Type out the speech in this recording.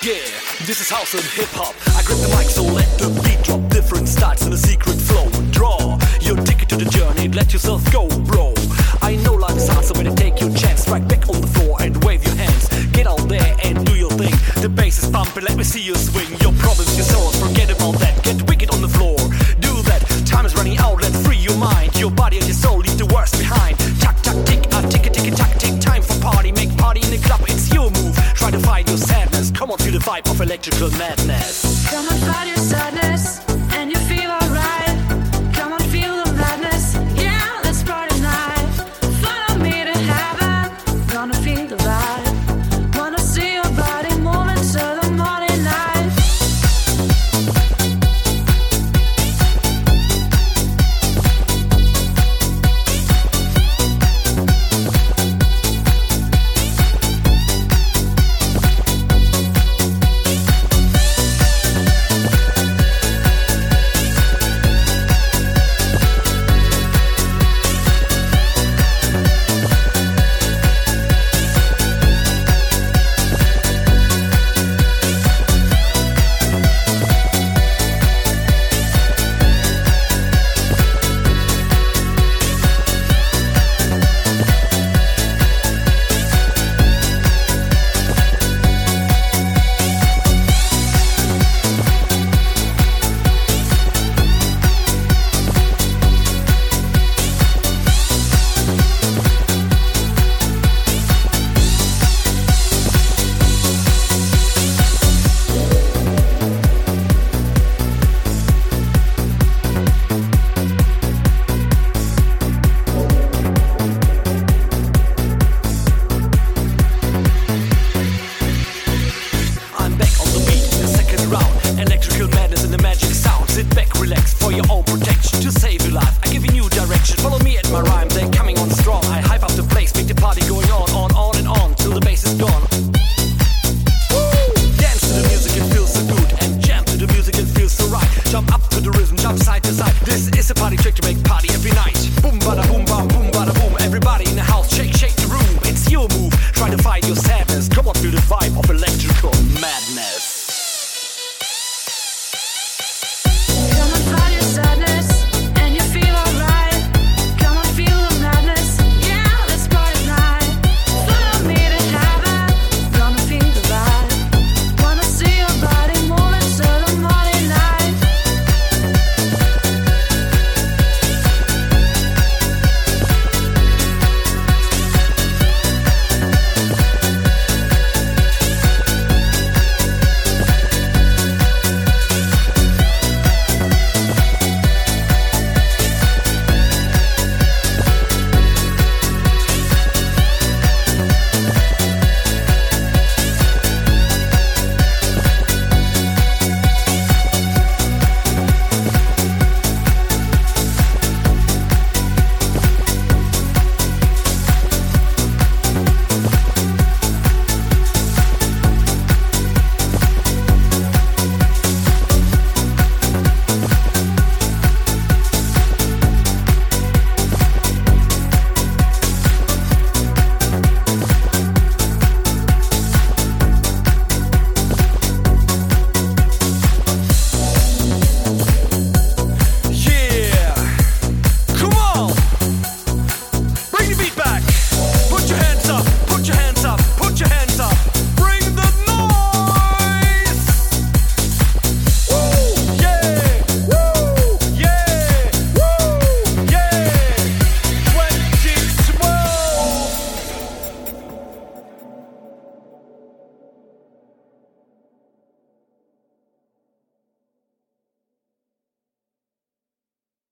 Yeah, this is house and hip-hop. I grip the mic, so let the beat drop. Different styles in a secret flow. Draw your ticket to the journey, let yourself go, bro. I know life is hard, so better take your chance. Strike back on the floor and wave your hands. Get out there and do your thing. The bass is pumping, let me see you swing. Your problems, your souls, forget about that. Get wicked on the floor, do that. Time is running out, let's free your mind. Your body and your soul leave the worst behind. Tuck, tuck, tick, tick, tick, tuck, tick. Time for party, make party in the club, it's your move. Try to find your sadness, come on to the vibe of electrical madness.